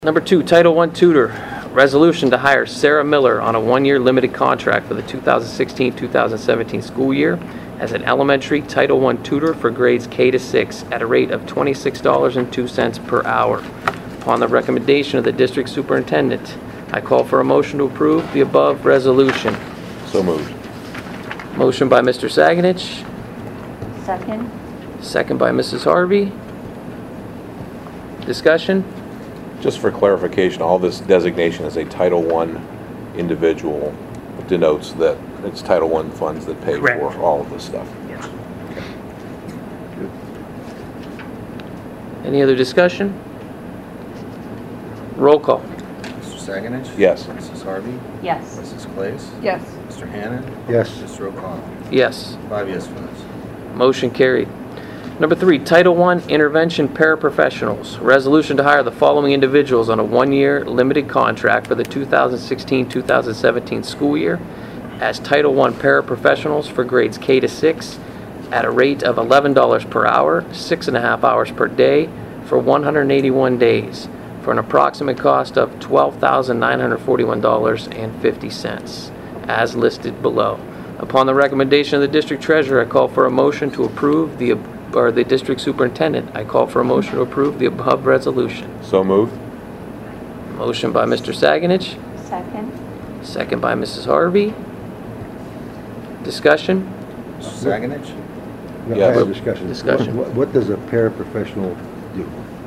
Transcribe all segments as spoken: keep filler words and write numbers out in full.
Number two, Title one tutor, resolution to hire Sarah Miller on a one-year limited contract for the two thousand sixteen two thousand seventeen school year as an elementary Title one tutor for grades K to six at a rate of twenty-six dollars and two cents per hour. Upon the recommendation of the district superintendent, I call for a motion to approve the above resolution. So moved. Motion by Mister Saganich, Second. second by Missus Harvey. Discussion? Just for clarification, all this designation as a Title one individual denotes that it's Title one funds that pay Correct. for all of this stuff. Yes. Any other discussion? Roll call. Mister Saganich? Yes. Missus Harvey? Yes. Missus Claes? Yes. Mister Hannon? Yes. Mister O'Connell? Yes. Five yes votes. Motion carried. Number three, Title one Intervention Paraprofessionals. Resolution to hire the following individuals on a one-year limited contract for the two thousand sixteen two thousand seventeen school year as Title one paraprofessionals for grades K to six at a rate of eleven dollars per hour, six and a half hours per day for one hundred eighty-one days for an approximate cost of twelve thousand nine hundred forty-one dollars and fifty cents as listed below. Upon the recommendation of the district treasurer, I call for a motion to approve the or the district superintendent, I call for a motion to approve the above resolution. So moved. Motion by Mister Saganich, Second. second by Missus Harvey. Discussion? Mister Saganich? No, Yes. I have discussion. Discussion. What, what does a paraprofessional do?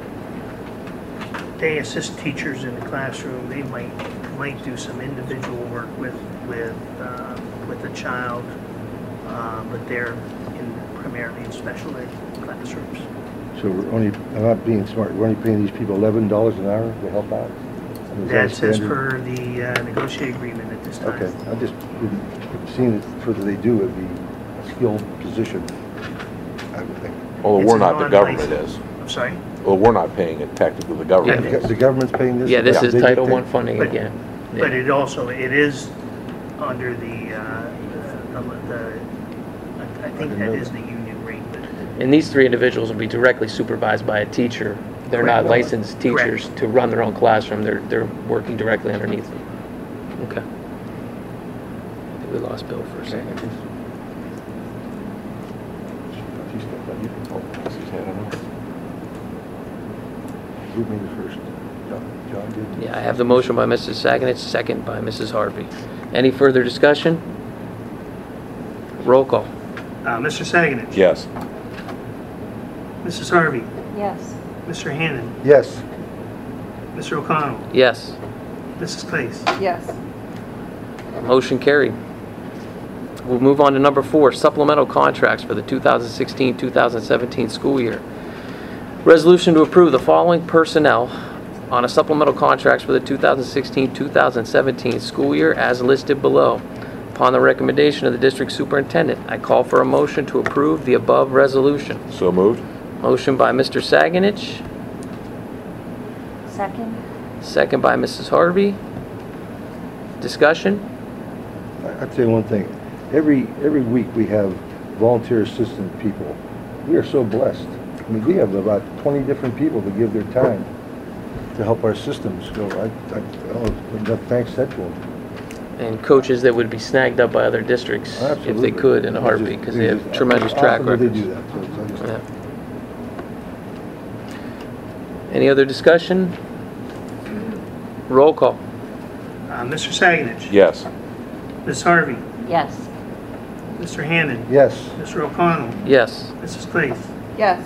They assist teachers in the classroom. They might, might do some individual work with, with, uh, with a child, uh, but they're in primarily in special ed classrooms. So we're only, I'm not being smart, we're only paying these people eleven dollars an hour to help out? I mean, is that That's as standard? per the uh, negotiated agreement at this time. Okay, I just, didn't- seeing it for that they do, it'd be a skilled position, I would think. Well, It's we're a not, the government non-licensed- is. I'm sorry? Well, we're not paying it, technically the government Yeah, The is. the government's paying this? Yeah, this is They Title dictate? one funding But- again. But Yeah. it also, it is under the, uh, the, the, I think didn't that know is that. the union rate, but And these three individuals will be directly supervised by a teacher. They're not Correct. licensed teachers to run their own classroom. They're, they're working directly underneath them. Okay. I think we lost Bill for a second. She stepped up. You- Oh, she's had enough. Who made it first? John John did? Yeah, I have the motion by Missus Saganich, second by Missus Harvey. Any further discussion? Roll call. Uh, Mister Saganich? Yes. Missus Harvey? Yes. Mister Hannon? Yes. Mister O'Connell? Yes. Missus Claes? Yes. Motion carried. We'll move on to number four, supplemental contracts for the two thousand sixteen two thousand seventeen school year. Resolution to approve the following personnel on a supplemental contracts for the two thousand sixteen two thousand seventeen school year as listed below. Upon the recommendation of the district superintendent, I call for a motion to approve the above resolution. So moved. Motion by Mister Saganich, Second. second by Missus Harvey. Discussion? I- I'd say one thing. Every, every week we have volunteer assistant people. We are so blessed. I mean, we have about twenty different people that give their time to help our systems go. I, I, I don't know, thanks said to them. And coaches that would be snagged up by other districts if they Absolutely. could in a It's heartbeat just- because they it's have just tremendous awesome track that records. They do that. So it's- I just- Yeah. Any other discussion? Roll call. Uh, Mister Saganich? Yes. Miss Harvey? Yes. Mister Hannon? Yes. Mister O'Connell? Yes. Missus Claes? Yes.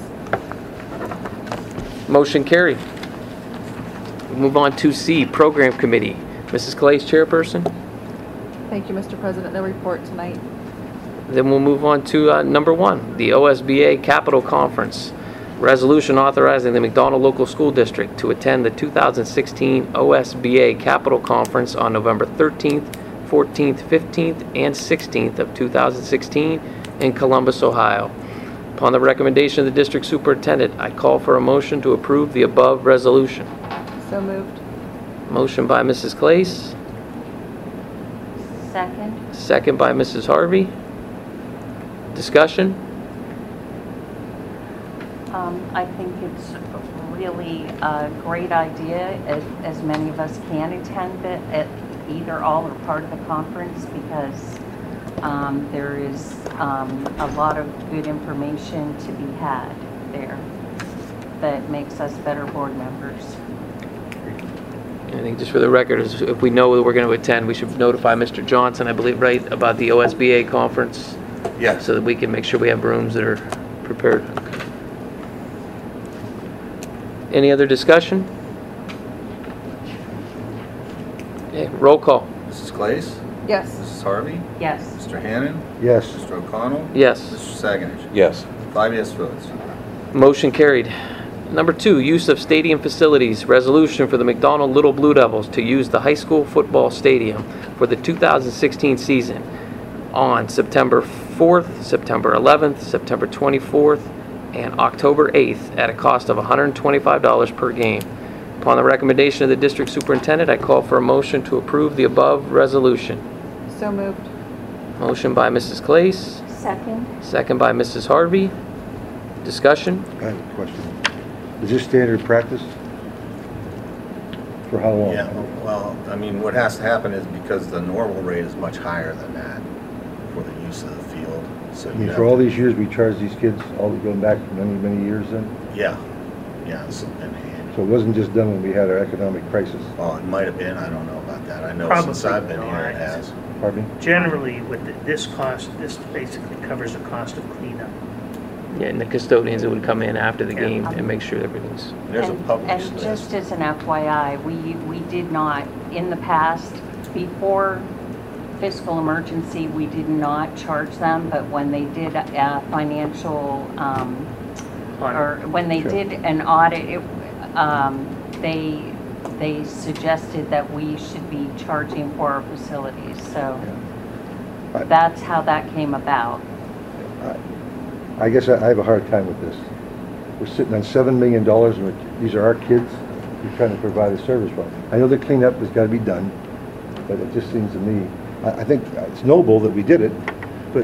Motion carried. We'll move on to C, Program Committee. Missus Clay, chairperson. Thank you, Mister President. No report tonight. Then we'll move on to uh, number one, the O S B A Capital Conference. Resolution authorizing the McDonald Local School District to attend the two thousand sixteen O S B A Capital Conference on November thirteenth, fourteenth, fifteenth, and sixteenth of two thousand sixteen in Columbus, Ohio. Upon the recommendation of the district superintendent, I call for a motion to approve the above resolution. So moved. Motion by Missus Claes, Second. second by Missus Harvey. Discussion? Um, I think it's really a great idea, as, as many of us can attend it, at either all or part of the conference, because um, there is um, a lot of good information to be had there that makes us better board members. I think just for the record, is if we know that we're going to attend, we should notify Mister Johnson, I believe, right, about the O S B A conference, Yes. so that we can make sure we have rooms that are prepared. Any other discussion? Okay, roll call. Missus Clace? Yes. Missus Harvey? Yes. Mister Hannan? Yes. Mister O'Connell? Yes. Mister Saganich? Yes. Five yes votes. Motion carried. Number two, use of stadium facilities. Resolution for the McDonald Little Blue Devils to use the high school football stadium for the two thousand sixteen season on September fourth, September eleventh, September twenty-fourth, and October eighth at a cost of one hundred twenty-five dollars per game. Upon the recommendation of the district superintendent, I call for a motion to approve the above resolution. So moved. Motion by Missus Clace, Second? second by Missus Harvey. Discussion? I have a question. Is this standard practice? For how long? Yeah, well, I mean, what has to happen is because the normal rate is much higher than that for the use of the field, so I you mean, have for all to- these years, we charged these kids, all going back many, many years then? Yeah, yeah, it's been, So it wasn't just done when we had our economic crisis? well, it might have been, I don't know about that. I know since Probably I've been here, it not. has. Pardon me? Generally, with the- this cost, this basically covers the cost of cleanup. Yeah, and the custodians that would come in after the Yeah. game and make sure everything's... There's a And- published And list. just as an F Y I, we, we did not, in the past, before fiscal emergency, we did not charge them, but when they did a financial, um, or when they Sure. did an audit, it, um, they, they suggested that we should be charging for our facilities, so I- that's how that came about. I guess I I have a hard time with this. We're sitting on seven million dollars, and we're- these are our kids we're trying to provide a service for. I know the cleanup has got to be done, but it just seems to me, I I think it's noble that we did it, but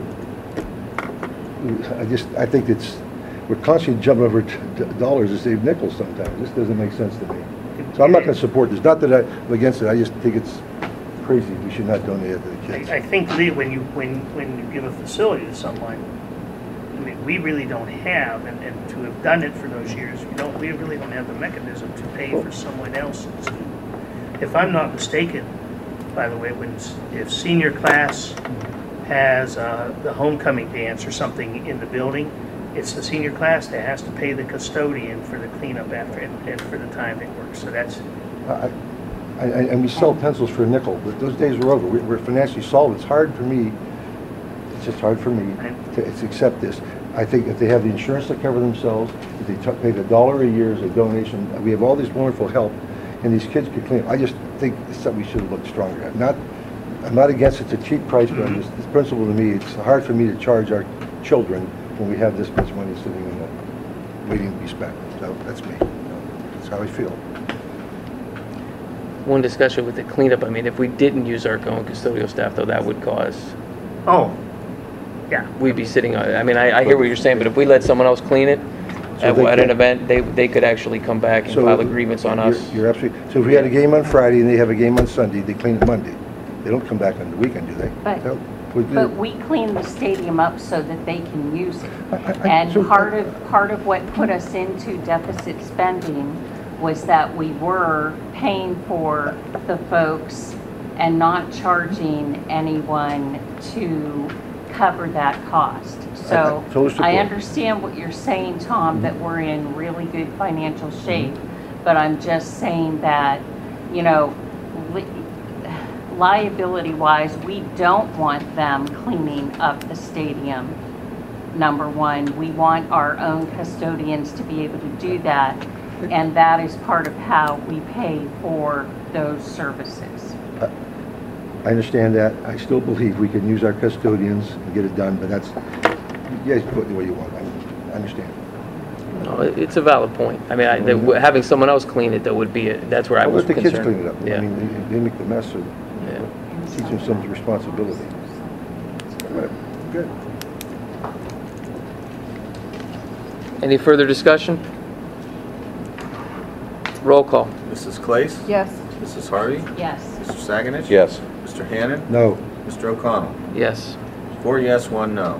I just, I think it's, we're constantly jumping over t- t- dollars to save nickels sometimes. This doesn't make sense to me. So I'm not going to support this. Not that I'm against it, I just think it's crazy. We should not donate it to the kids. I, I think, Lee, when you, when, when you give a facility to someone, I mean, we really don't have, and, and to have done it for those years, you don't, we really don't have the mechanism to pay for someone else's. If I'm not mistaken, by the way, when, s- if senior class has, uh, the homecoming dance or something in the building, it's the senior class that has to pay the custodian for the cleanup after, and, and for the time they work, so that's, I- I- I- And we sell pencils for a nickel, but those days are over. We- We're financially solvent. It's hard for me, it's just hard for me to to accept this. I think if they have the insurance to cover themselves, if they t- pay the dollar a year as a donation, we have all this wonderful help, and these kids could clean up. I just think it's something we should have looked stronger at. Not, I'm not against it, it's a cheap price, but I'm just, it's principle to me. It's hard for me to charge our children when we have this much money sitting in the, waiting to be spent. So that's me. That's how I feel. One discussion with the cleanup, I mean, if we didn't use our own custodial staff, though, that would cause, oh, yeah. we'd be sitting on, I mean, I, I hear what you're saying, but if we let someone else clean it So at, they at an can- event, they, they could actually come back and So file a grievance on you're- us. You're absolutely, so if we had a game on Friday and they have a game on Sunday, they clean it Monday. They don't come back on the weekend, do they? But- No. We do. But we clean the stadium up so that they can use it. I- I- I- And so- part of, part of what put us into deficit spending was that we were paying for the folks and not charging anyone to cover that cost. So I- I totally support. I understand what you're saying, Tom, that we're in really good financial shape, but I'm just saying that, you know, li- liability-wise, we don't want them cleaning up the stadium, number one. We want our own custodians to be able to do that, and that is part of how we pay for those services. I understand that. I still believe we can use our custodians and get it done, but that's, you guys put it the way you want. I I understand. No, it- It's a valid point. I mean, I, that- having someone else clean it, that would be, a- that's where I I'll was let the concerned. kids clean it up. I Yeah, mean, they- they make the mess, so yeah. teach them some responsibility. Whatever. Good. Any further discussion? Roll call. Missus Clace? Yes. Missus Harvey? Yes. Mister Saganich? Yes. Mister Hannan? No. Mister O'Connell? Yes. Four yes, one no.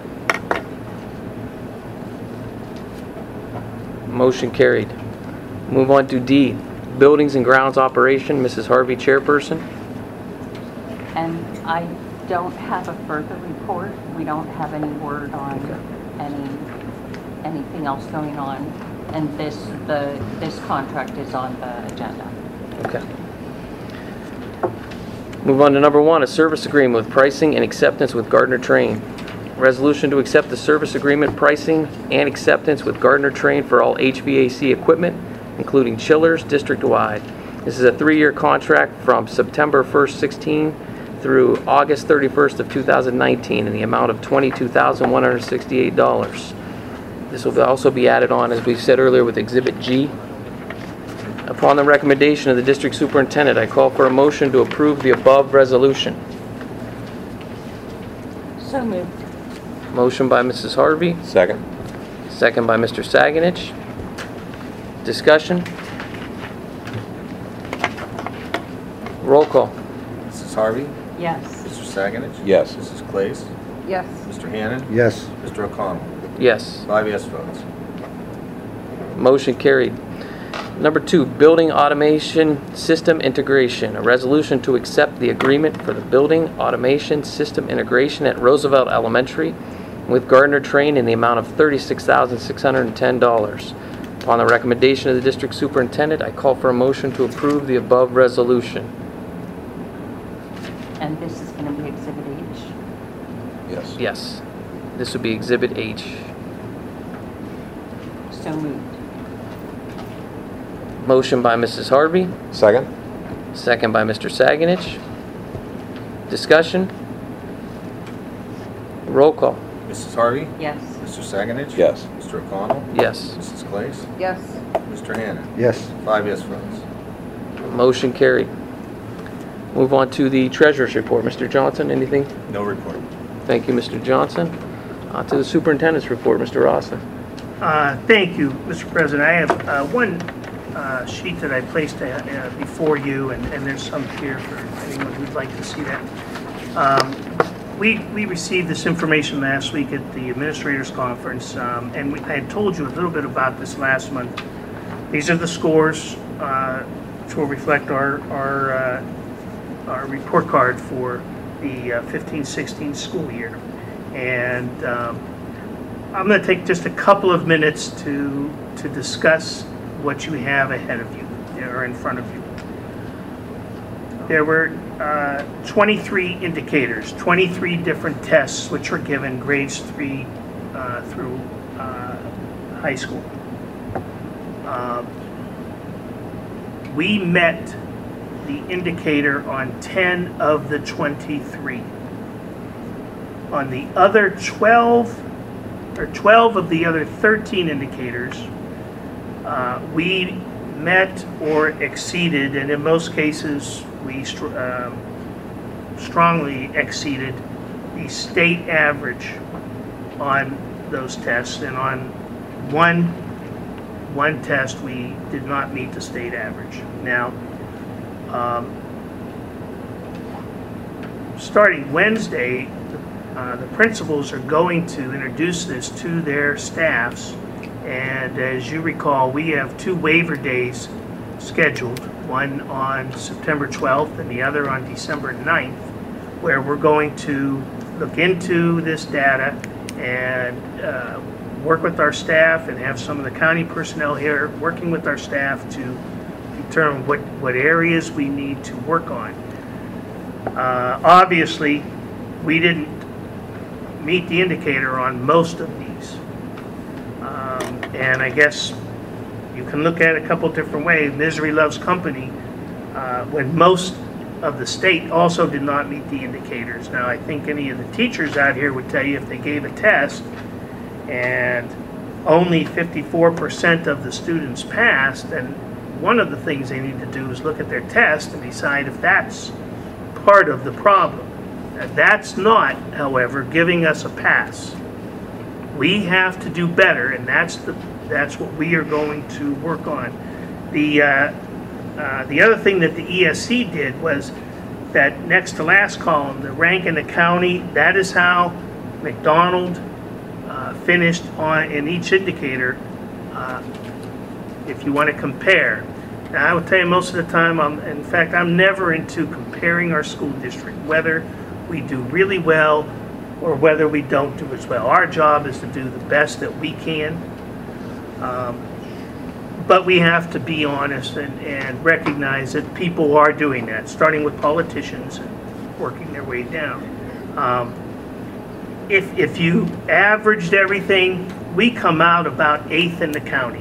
Motion carried. Move on to D, Buildings and Grounds Operation, Missus Harvey, Chairperson. And I don't have a further report. We don't have any word on any, anything else going on. And this, the, this contract is on the agenda. Okay. Move on to number one, a service agreement with pricing and acceptance with Gardner Train. Resolution to accept the service agreement pricing and acceptance with Gardner Train for all H V A C equipment, including chillers, district-wide. This is a three-year contract from September first, sixteen through August thirty-first of two thousand nineteen in the amount of twenty-two thousand one hundred sixty-eight dollars. This will also be added on, as we said earlier, with Exhibit G. Upon the recommendation of the district superintendent, I call for a motion to approve the above resolution. So moved. Motion by Missus Harvey, Second? second by Mister Saganich. Discussion? Roll call. Missus Harvey? Yes. Mister Saganich? Yes. Missus Clace? Yes. Mister Hannan? Yes. Mister O'Connell? Yes. Five yes votes. Motion carried. Number two, Building Automation System Integration. A resolution to accept the agreement for the Building Automation System Integration at Roosevelt Elementary with Gardner Train in the amount of thirty-six thousand six hundred ten dollars. Upon the recommendation of the district superintendent, I call for a motion to approve the above resolution. And this is going to be Exhibit H. Yes. Yes. This would be Exhibit H. So moved. Motion by Missus Harvey, Second? second by Mister Saganich. Discussion? Roll call. Missus Harvey? Yes. Mister Saganich? Yes. Mister O'Connell? Yes. Missus Clace? Yes. Mister Hannan? Yes. Five yes votes. Motion carried. Move on to the treasurer's report. Mister Johnson, anything? No report. Thank you, Mister Johnson. On to the superintendent's report. Mister Rosser. Uh, Thank you, Mister President. I have uh, one uh, sheet that I placed uh, uh, before you, and and there's some here for anyone who'd like to see that. Um, We we received this information last week at the administrators conference, um, and we- I had told you a little bit about this last month. These are the scores, uh, which will reflect our our uh, our report card for the fifteen sixteen school year. And um, I'm going to take just a couple of minutes to to discuss what you have ahead of you, or in front of you. There were uh, twenty-three indicators, twenty-three different tests which were given grades three uh, through uh, high school. Uh, we met the indicator on ten of the twenty-three. On the other twelve, or twelve of the other thirteen indicators, uh, we met or exceeded, and in most cases, we str- um, strongly exceeded the state average on those tests, and on one one test, we did not meet the state average. Now, um, starting Wednesday, uh, the principals are going to introduce this to their staffs, and as you recall, we have two waiver days scheduled, one on September twelfth and the other on December ninth, where we're going to look into this data and uh, work with our staff and have some of the county personnel here working with our staff to determine what, what areas we need to work on. Uh, obviously, we didn't meet the indicator on most of these. Um, and I guess you can look at it a couple different ways. Misery loves company, uh, when most of the state also did not meet the indicators. Now, I think any of the teachers out here would tell you if they gave a test and only fifty-four percent of the students passed, then one of the things they need to do is look at their test and decide if that's part of the problem. That's not, however, giving us a pass. We have to do better, and that's the, that's what we are going to work on. The, uh, uh, the other thing that the E S C did was that next to last column, the rank in the county, that is how McDonald uh, finished on, in each indicator, uh, if you want to compare. Now, I will tell you, most of the time, I'm, in fact, I'm never into comparing our school district, whether we do really well or whether we don't do as well. Our job is to do the best that we can. Um, but we have to be honest and, and recognize that people are doing that, starting with politicians and working their way down. Um, if, if you averaged everything, we come out about eighth in the county.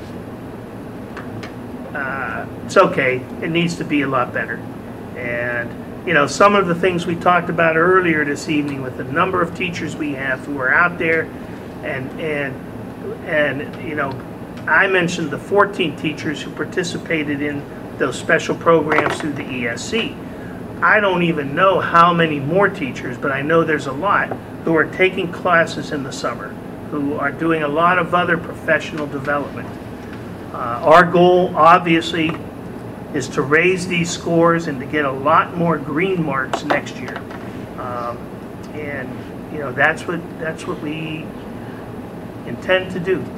Uh, it's okay. It needs to be a lot better. And, you know, some of the things we talked about earlier this evening with the number of teachers we have who are out there, and, and, and you know, I mentioned the fourteen teachers who participated in those special programs through the E S C. I don't even know how many more teachers, but I know there's a lot who are taking classes in the summer, who are doing a lot of other professional development. Uh, our goal, obviously, is to raise these scores and to get a lot more green marks next year. Um, and, you know, that's what, that's what we intend to do.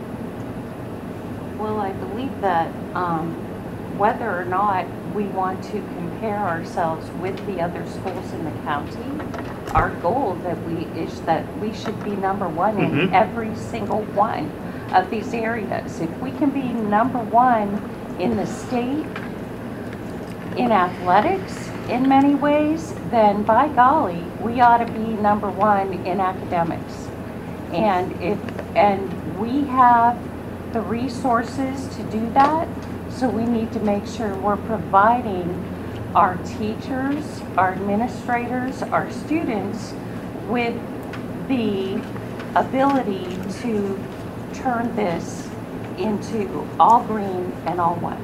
Well, I believe that um, whether or not we want to compare ourselves with the other schools in the county, our goal that we is that we should be number one Mhm. in every single one of these areas. If we can be number one in the state in athletics in many ways, then by golly, we ought to be number one in academics. And if and we have the resources to do that, so we need to make sure we're providing our teachers, our administrators, our students with the ability to turn this into all green and all ones.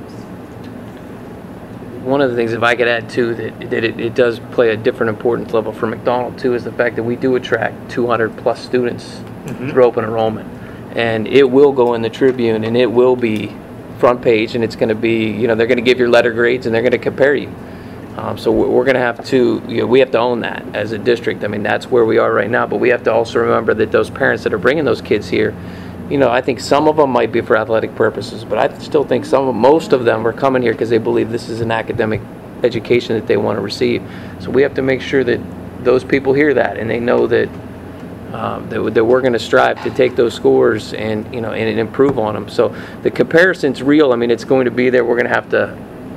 One of the things, if I could add too, that, that it, it does play a different importance level for McDonald too, is the fact that we do attract two hundred plus students Mhm. through open enrollment. And it will go in the Tribune, and it will be front page, and it's going to be, you know, they're going to give your letter grades, and they're going to compare you. Um, so we're, we're going to have to, you know, we have to own that as a district. I mean, that's where we are right now, but we have to also remember that those parents that are bringing those kids here, you know, I think some of them might be for athletic purposes, but I still think some, most of them are coming here because they believe this is an academic education that they want to receive. So we have to make sure that those people hear that, and they know that Um, that, that we're going to strive to take those scores and, you know, and, and improve on them. So the comparison's real. I mean, it's going to be there. We're going to have to,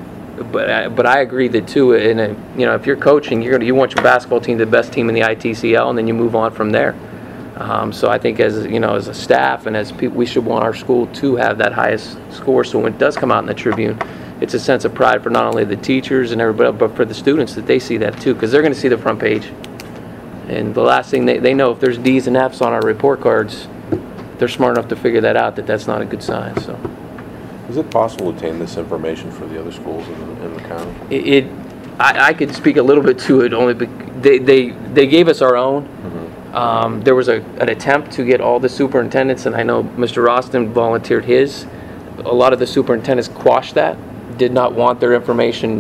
but I, but I agree that too. In a, you know, if you're coaching, you're going to you want your basketball team the best team in the I T C L, and then you move on from there. Um, so I think as you know, as a staff and as people, we should want our school to have that highest score. So when it does come out in the Tribune, it's a sense of pride for not only the teachers and everybody, but for the students that they see that too, because they're going to see the front page. And the last thing they, they know, if there's D's and F's on our report cards, they're smart enough to figure that out, that that's not a good sign. So, Is it possible to obtain this information for the other schools in the, in the county? it, it I, I could speak a little bit to it only because they, they, they gave us our own. Mm-hmm. Um, there was a, an attempt to get all the superintendents, and I know Mister Roston volunteered his. A lot of the superintendents quashed that, did not want their information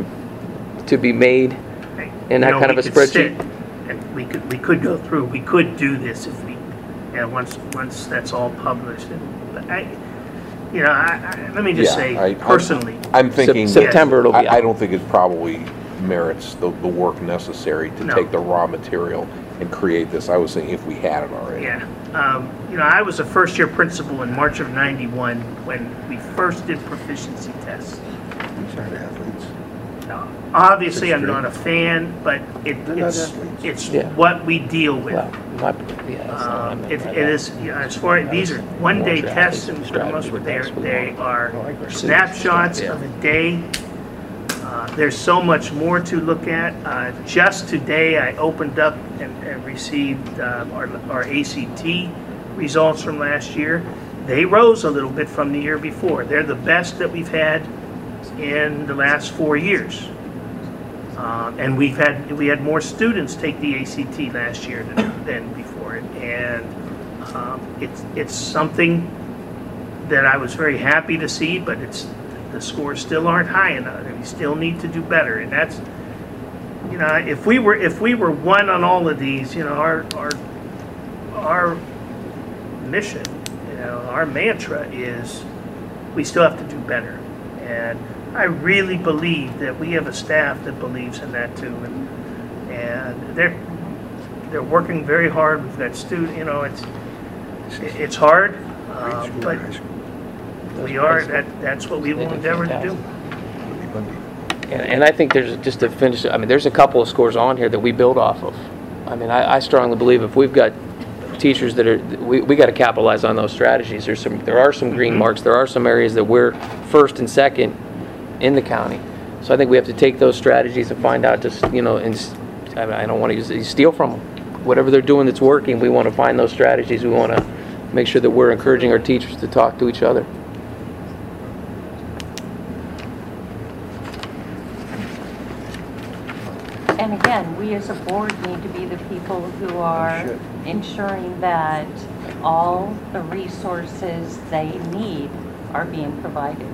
to be made in that You know, kind of we a could spreadsheet. sit And we could, we could go through, we could do this if we, yeah, once, once that's all published. And but I, you know, I, I, let me just Yeah, say, I- I- personally, I'm thinking. Sep- September it'll be I, I out. don't think it probably merits the, the work necessary to No. take the raw material and create this. I was thinking if we had it already. yeah. Um, you know, I was a first-year principal in March of ninety-one when we first did proficiency tests. These aren't athletes. Now, obviously, I'm not a fan, but it, They're not it's, athletes. it's Yeah. what we deal with. Well, my, yeah, that's not what I Um, meant It by it that. is, you know, as far, these are one-day More tests, athletes and and for the most strategy part, they're, with they are I like our snapshots Yeah. of a day. Uh, There's so much more to look at. Uh, Just today, I opened up and and received uh, our our A C T results from last year. They rose a little bit from the year before. They're the best that we've had in the last four years. Uh, And we've had, we had more students take the A C T last year than, than before it. And Um, It's, it's something that I was very happy to see, but it's, the scores still aren't high enough, and we still need to do better, and that's, you know, if we were, if we were one on all of these, you know, our, our, our mission, you know, our mantra is, we still have to do better. And I really believe that we have a staff that believes in that too, and, and they're, they're working very hard. We've got student, you know, it's, it's hard, uh, but we are, that, that's what we will endeavor to do. And, and I think there's, just to finish, I mean, there's a couple of scores on here that we build off of. I mean, I, I strongly believe if we've got teachers that are, we, we got to capitalize on those strategies. There's some, there are some green marks. There are some areas that we're first and second in the county. So I think we have to take those strategies and find out just, you know, and s- I mean, I don't want to use, steal from them. Whatever they're doing that's working, we want to find those strategies. We want to make sure that we're encouraging our teachers to talk to each other. And again, we as a board need to be the people who are should. ensuring that all the resources they need are being provided.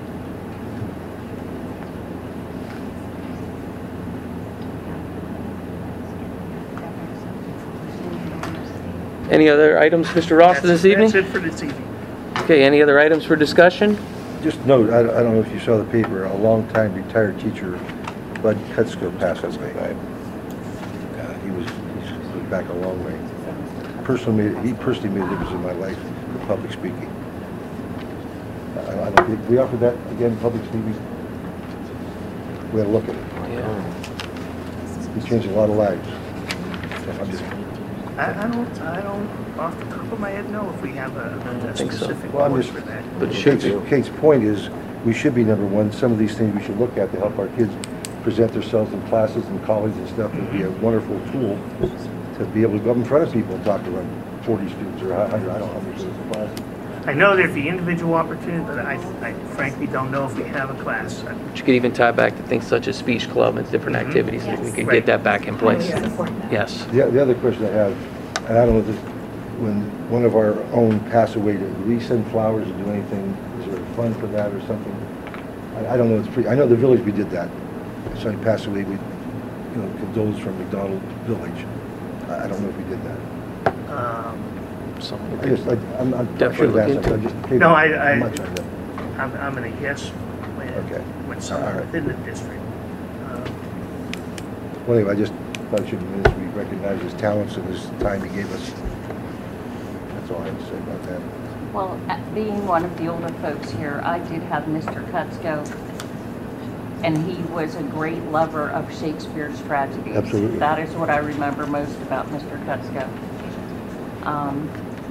Any other items, Mister Ross, That's- this evening? That's it for this evening. Okay, any other items for discussion? Just note, I, I don't know if you saw the paper, a longtime retired teacher, Bud Kutzko, passed away. Right. Uh, he was, he's looked back a long way. Personally, made, he personally made a difference in my life for public speaking. I, I don't think, we offered that again, public speaking. We had to look at it. Yeah. He changed a lot of lives. So I'm just, I, I don't, I don't, off the top of my head, know if we have a, a think so. specific Well, I'm board just- for that. But it should Kate's, be. Kate's point is, we should be number one. Some of these things we should look at to help our kids present themselves in classes and colleges and stuff would be a wonderful tool to be able to go up in front of people and talk to them, forty students or a hundred, I don't know how many students in class. I know there'd be individual opportunities, but I, I frankly don't know if we have a class. But you could even tie back to things such as speech club and different Mhm. activities, that we could Right. get that back in place. Yes. The, the other question I have, and I don't know if this, when one of our own passed away, did we send flowers or do anything? Is there a fund for that or something? I, I don't know, it's pretty, I know the village, we did that. If somebody passed away, we, you know, condolence from McDonald Village. I, I don't know if we did that. Um, Something I just, I, I'm, I'm- I Definitely should have look asked into that, it. I just. Kate, No, I- I- I'm not trying to. I'm, I'm gonna guess Okay. when, with someone All right. within the district. Um, Well, anyway, I just thought it should be minutes, we recognize his talents and his time he gave us. That's all I have to say about that. Well, at- being one of the older folks here, I did have Mister Kutzko, and he was a great lover of Shakespeare's tragedies. Absolutely. That is what I remember most about Mister Kutzko. Um,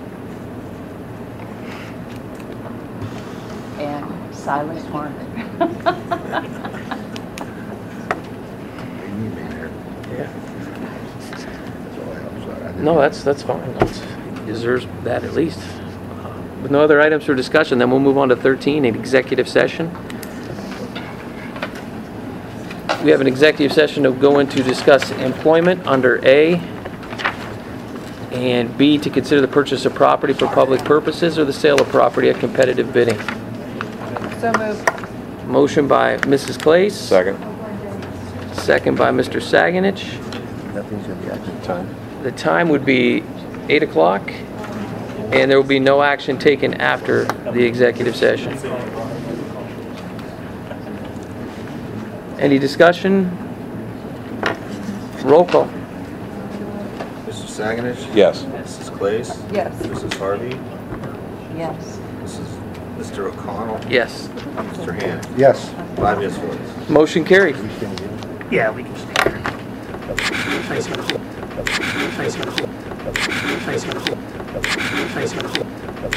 and Silas Margaret. Made me mayor. Yeah. That's all I have, I'm sorry. I didn't- No, that's, that's fine. That's, he deserves that at least. With no other items for discussion, then we'll move on to thirteen, an executive session. We have an executive session to go into discuss employment under A, and B, to consider the purchase of property for public purposes or the sale of property at competitive bidding. So moved. Motion by Missus Claes. Second. Second by Mister Saganich. Nothing's in the action. Time. The time would be eight o'clock, and there will be no action taken after the executive session. Any discussion? Roll call. Mister Saganich? Yes. Missus Claes? Yes. Missus Harvey? Yes. Missus Mister O'Connell? Yes. Mister Hand? Yes. Five yes votes. Motion carried. We stand here. Yeah, we can stay here. Nice and cool. Nice and cool. Nice and cool. Nice and cool.